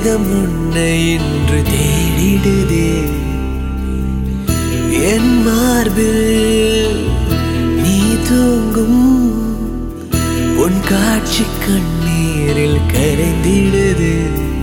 வெண்மேகம் உன்னை இன்று தேடிடுதே. என் மார்பில் நீ தூங்கும் உன் காட்சி கண்ணீரில் கரைந்திடுது.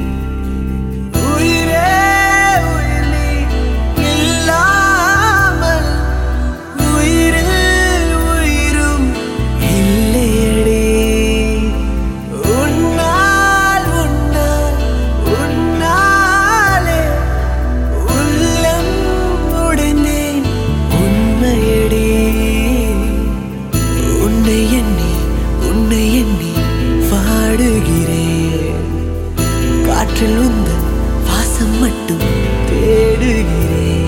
காற்றில் உந்தன் வாசம் மட்டும் தேடுகிறேன்.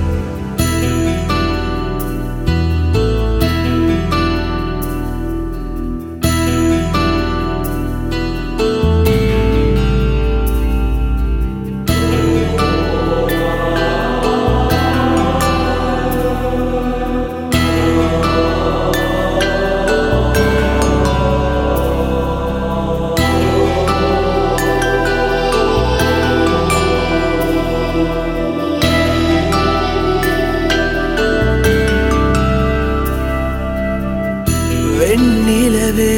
வெண்ணிலவே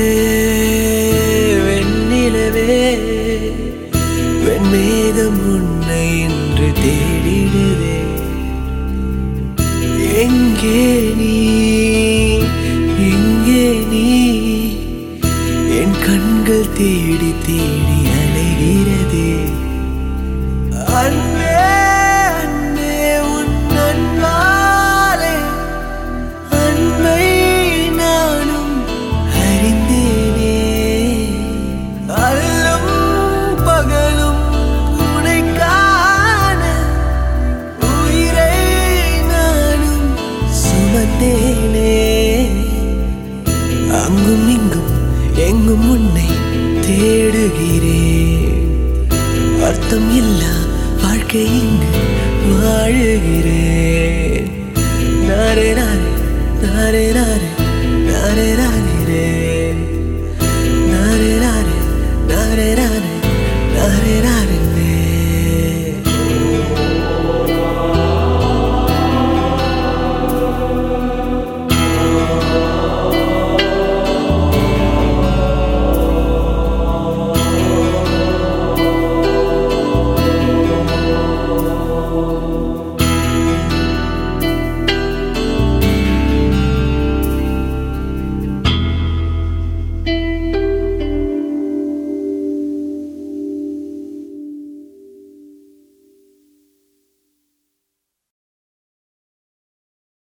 வெண்ணிலவே வெண்மேகம் உன்னை இன்று தேடிடுதே. எங்கே நீ எங்கே நீ என் கண்கள் தேடி தேடி அலைகிறதே. அன்பே அன்பே உன் அன்பாலே அன்பை அங்கும் இங்கும் எங்கும் உன்னை தேடுகிறேன். அர்த்தம் இல்லா வாழ்க்கை இங்கு வாழுகிறேன். நாரே நாரே நாரே நாரே நாரே நாரே